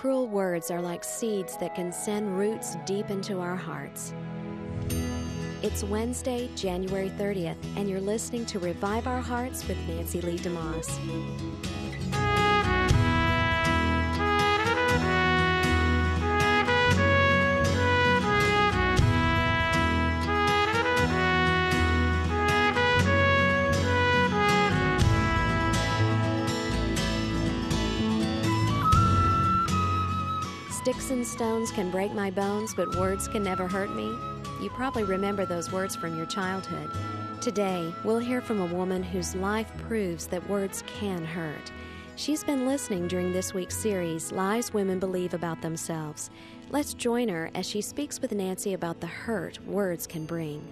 cruel words are like seeds that can send roots deep into our hearts. It's Wednesday, January 30th, and you're listening to Revive Our Hearts with Nancy Lee DeMoss. Sticks and stones can break my bones, but words can never hurt me. You probably remember those words from your childhood. Today, we'll hear from a woman whose life proves that words can hurt. She's been listening during this week's series, Lies Women Believe About Themselves. Let's join her as she speaks with Nancy about the hurt words can bring.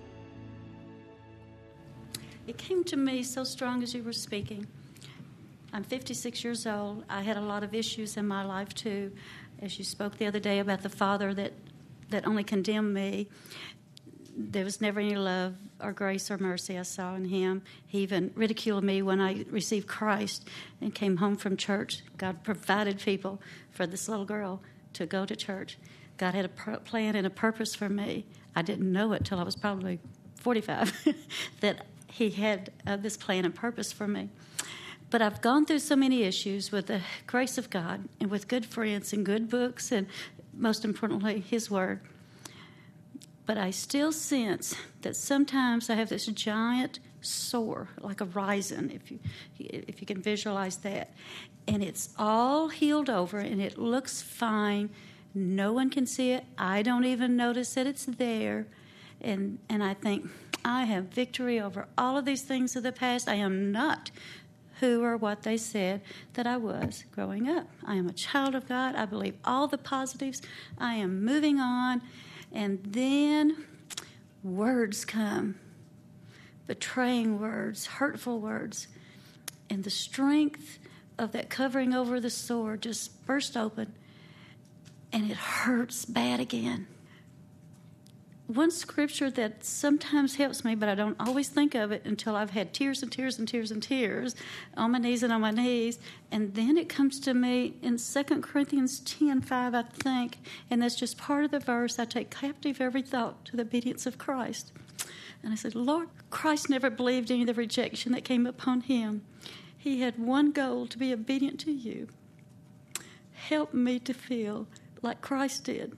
It came to me so strong as you were speaking. I'm 56 years old. I had a lot of issues in my life, too. As you spoke the other day about the father that only condemned me, there was never any love or grace or mercy I saw in him. He even ridiculed me when I received Christ and came home from church. God provided people for this little girl to go to church. God had a plan and a purpose for me. I didn't know it till I was probably 45, that he had this plan and purpose for me. But I've gone through so many issues with the grace of God and with good friends and good books and, most importantly, His Word. But I still sense that sometimes I have this giant sore, like a rhizome, if you can visualize that. And it's all healed over, and it looks fine. No one can see it. I don't even notice that it's there. And I think, I have victory over all of these things of the past. I am not who or what they said that I was growing up. I am a child of God. I believe all the positives. I am moving on. And then words come, betraying words, hurtful words. And the strength of that covering over the sore just burst open, and it hurts bad again. One scripture that sometimes helps me, but I don't always think of it until I've had tears and tears and tears and tears on my knees and on my knees. And then it comes to me in 2 Corinthians 10:5, I think, and that's just part of the verse. I take captive every thought to the obedience of Christ. And I said, Lord, Christ never believed any of the rejection that came upon him. He had one goal, to be obedient to you. Help me to feel like Christ did.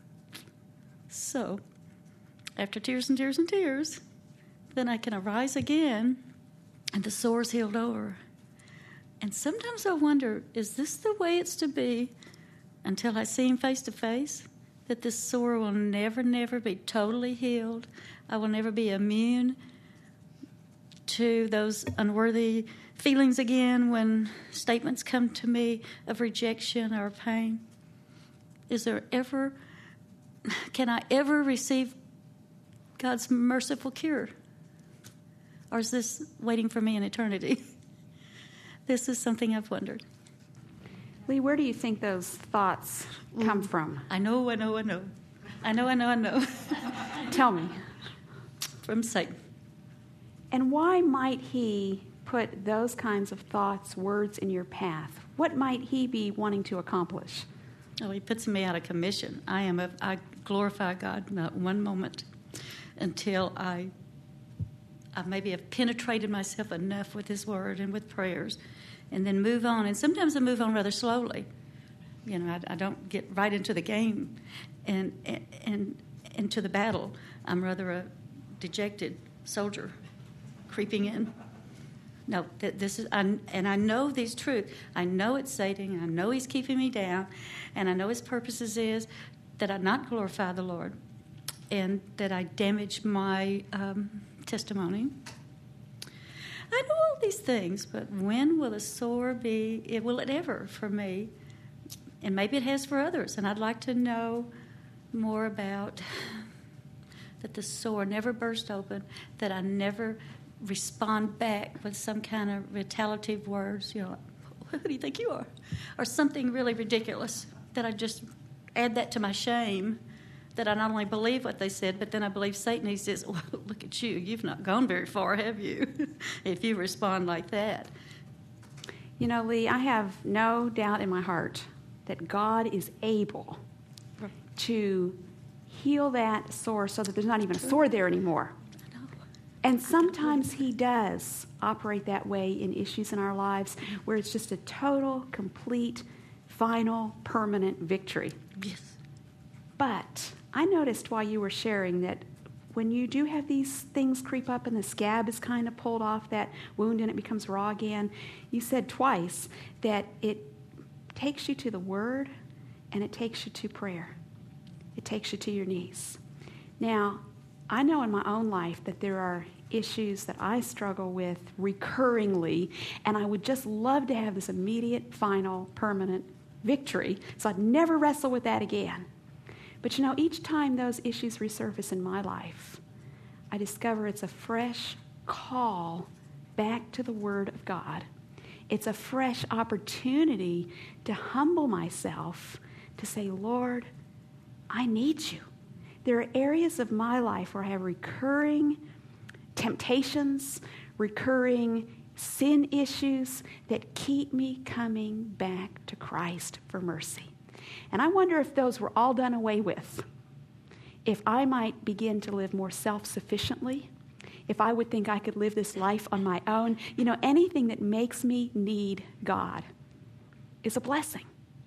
So, after tears and tears and tears, then I can arise again, and the sore's healed over. And sometimes I wonder, is this the way it's to be until I see him face to face? That this sore will never, never be totally healed. I will never be immune to those unworthy feelings again when statements come to me of rejection or pain. Can I ever receive God's merciful cure? Or is this waiting for me in eternity? This is something I've wondered. Lee, where do you think those thoughts come from? I know. Tell me. From Satan. And why might he put those kinds of thoughts, words in your path? What might he be wanting to accomplish? Oh, he puts me out of commission. I glorify God not one moment until I maybe have penetrated myself enough with His Word and with prayers, and then move on. And sometimes I move on rather slowly. You know, I don't get right into the game and into the battle. I'm rather a dejected soldier creeping in. No, this is, and I know these truths. I know it's Satan. I know he's keeping me down, and I know his purposes is that I not glorify the Lord, and that I damage my testimony. I know all these things, but when will the sore be? Will it ever for me? And maybe it has for others. And I'd like to know more about that the sore never burst open, that I never respond back with some kind of retaliative words, you know, who do you think you are? Or something really ridiculous, that I just add that to my shame, that I not only believe what they said, but then I believe Satan. He says, well, look at you. You've not gone very far, have you? If you respond like that. You know, Lee, I have no doubt in my heart that God is able to heal that sore so that there's not even a sore there anymore. And sometimes he does operate that way in issues in our lives where it's just a total, complete, final, permanent victory. Yes. But I noticed while you were sharing that when you do have these things creep up and the scab is kind of pulled off that wound and it becomes raw again, you said twice that it takes you to the Word and it takes you to prayer. It takes you to your knees. Now, I know in my own life that there are issues that I struggle with recurringly, and I would just love to have this immediate, final, permanent victory, so I'd never wrestle with that again. But you know, each time those issues resurface in my life, I discover it's a fresh call back to the Word of God. It's a fresh opportunity to humble myself, to say, Lord, I need you. There are areas of my life where I have recurring temptations, recurring sin issues that keep me coming back to Christ for mercy. And I wonder if those were all done away with, if I might begin to live more self-sufficiently, if I would think I could live this life on my own. You know, anything that makes me need God is a blessing.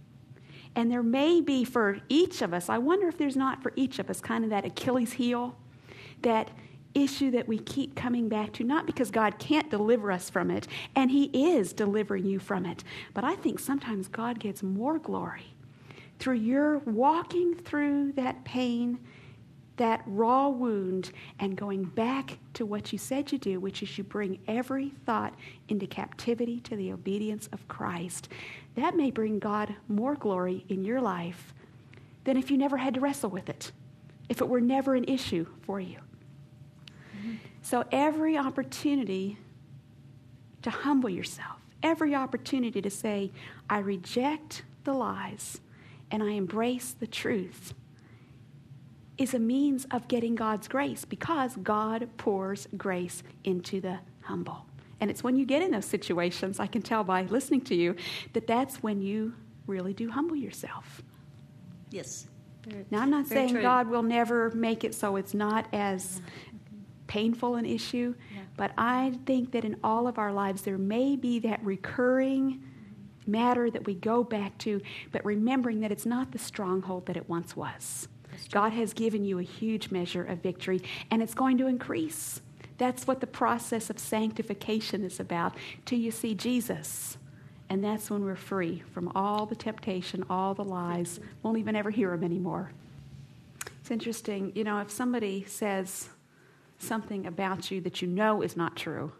And there may be for each of us, I wonder if there's not for each of us kind of that Achilles heel, that issue that we keep coming back to, not because God can't deliver us from it, and He is delivering you from it, but I think sometimes God gets more glory through your walking through that pain, that raw wound, and going back to what you said you do, which is you bring every thought into captivity to the obedience of Christ. That may bring God more glory in your life than if you never had to wrestle with it, if it were never an issue for you. Mm-hmm. So every opportunity to humble yourself, every opportunity to say, I reject the lies and I embrace the truth, is a means of getting God's grace, because God pours grace into the humble. And it's when you get in those situations, I can tell by listening to you, that that's when you really do humble yourself. Yes. Now, I'm not saying true. God will never make it so it's not as painful an issue, but I think that in all of our lives there may be that recurring matter that we go back to, but remembering that it's not the stronghold that it once was. God has given you a huge measure of victory, and it's going to increase. That's what the process of sanctification is about, till you see Jesus. And that's when we're free from all the temptation, all the lies. Won't even ever hear them anymore. It's interesting, you know, if somebody says something about you that you know is not true,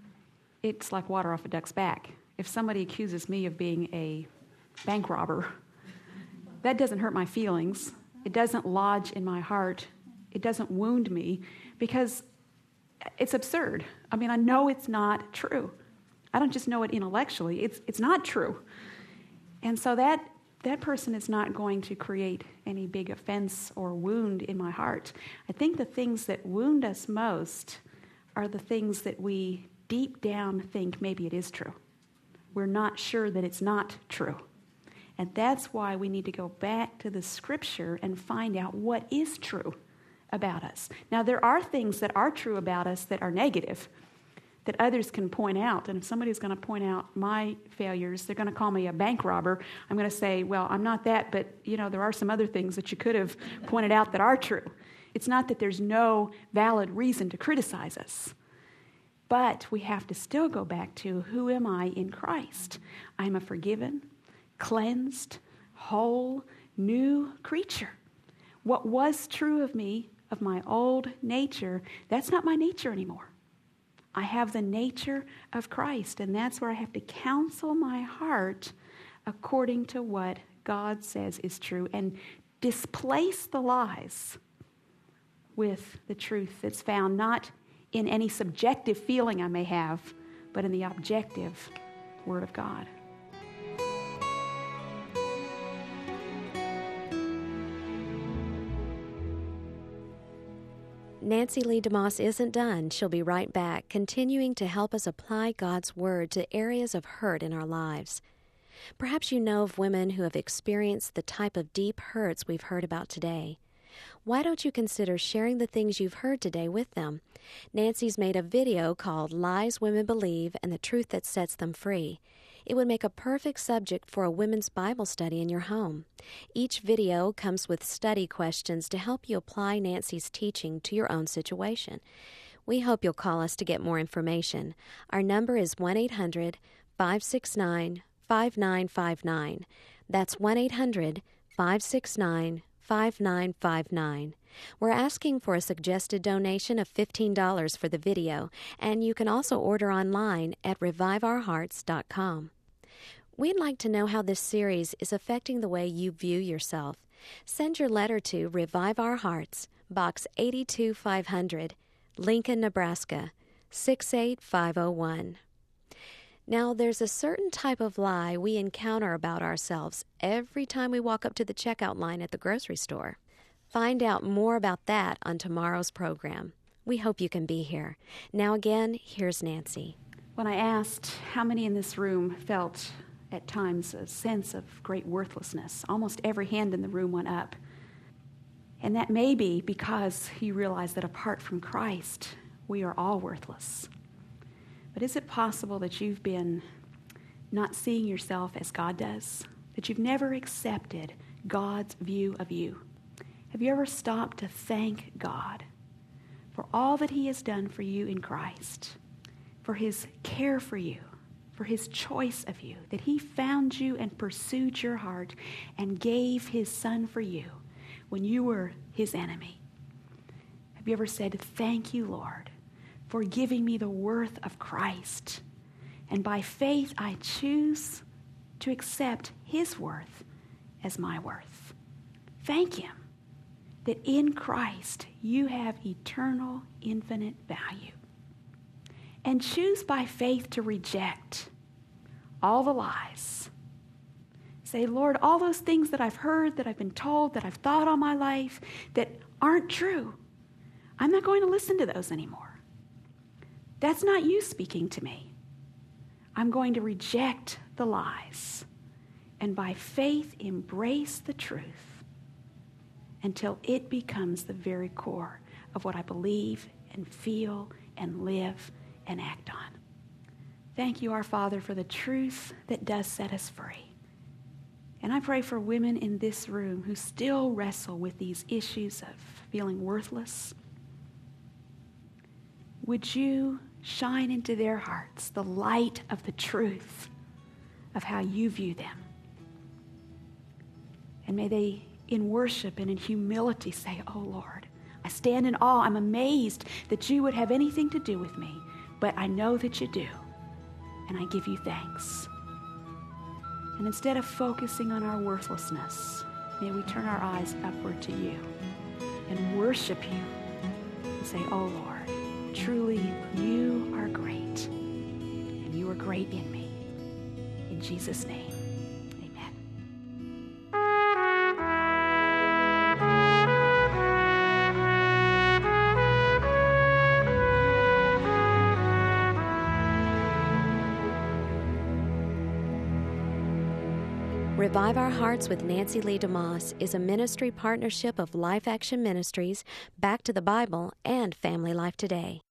it's like water off a duck's back. If somebody accuses me of being a bank robber, that doesn't hurt my feelings. It doesn't lodge in my heart. It doesn't wound me, because it's absurd. I mean, I know it's not true. I don't just know it intellectually. It's not true. And so that person is not going to create any big offense or wound in my heart. I think the things that wound us most are the things that we deep down think maybe it is true. We're not sure that it's not true. And that's why we need to go back to the Scripture and find out what is true about us. Now, there are things that are true about us that are negative, that others can point out. And if somebody's going to point out my failures, they're going to call me a bank robber. I'm going to say, well, I'm not that, but, you know, there are some other things that you could have pointed out that are true. It's not that there's no valid reason to criticize us. But we have to still go back to, who am I in Christ? I'm a forgiven, cleansed, whole, new creature. What was true of me, of my old nature, that's not my nature anymore. I have the nature of Christ, and that's where I have to counsel my heart according to what God says is true, and displace the lies with the truth that's found not in any subjective feeling I may have, but in the objective Word of God. Nancy Lee DeMoss isn't done. She'll be right back, continuing to help us apply God's Word to areas of hurt in our lives. Perhaps you know of women who have experienced the type of deep hurts we've heard about today. Why don't you consider sharing the things you've heard today with them? Nancy's made a video called Lies Women Believe and the Truth That Sets Them Free. It would make a perfect subject for a women's Bible study in your home. Each video comes with study questions to help you apply Nancy's teaching to your own situation. We hope you'll call us to get more information. Our number is 1-800-569-5959. That's 1-800-569-5959. We're asking for a suggested donation of $15 for the video, and you can also order online at reviveourhearts.com. We'd like to know how this series is affecting the way you view yourself. Send your letter to Revive Our Hearts, Box 82500, Lincoln, Nebraska, 68501. Now, there's a certain type of lie we encounter about ourselves every time we walk up to the checkout line at the grocery store. Find out more about that on tomorrow's program. We hope you can be here. Now again, here's Nancy. When I asked how many in this room felt at times a sense of great worthlessness, almost every hand in the room went up. And that may be because you realize that apart from Christ, we are all worthless. But is it possible that you've been not seeing yourself as God does? That you've never accepted God's view of you? Have you ever stopped to thank God for all that He has done for you in Christ, for His care for you, for His choice of you, that He found you and pursued your heart and gave His Son for you when you were His enemy? Have you ever said, "Thank you, Lord, for giving me the worth of Christ, and by faith I choose to accept His worth as my worth"? Thank Him that in Christ you have eternal, infinite value. And choose by faith to reject all the lies. Say, "Lord, all those things that I've heard, that I've been told, that I've thought all my life, that aren't true, I'm not going to listen to those anymore. That's not you speaking to me. I'm going to reject the lies and by faith embrace the truth until it becomes the very core of what I believe and feel and live and act on." Thank you, our Father, for the truth that does set us free. And I pray for women in this room who still wrestle with these issues of feeling worthless. Would you shine into their hearts the light of the truth of how you view them? And may they, in worship and in humility, say, "Oh, Lord, I stand in awe. I'm amazed that you would have anything to do with me, but I know that you do, and I give you thanks." And instead of focusing on our worthlessness, may we turn our eyes upward to you and worship you and say, "Oh, Lord, truly you are great, and you are great in me." In Jesus' name, amen. Revive Our Hearts with Nancy Lee DeMoss is a ministry partnership of Life Action Ministries, Back to the Bible, and Family Life Today.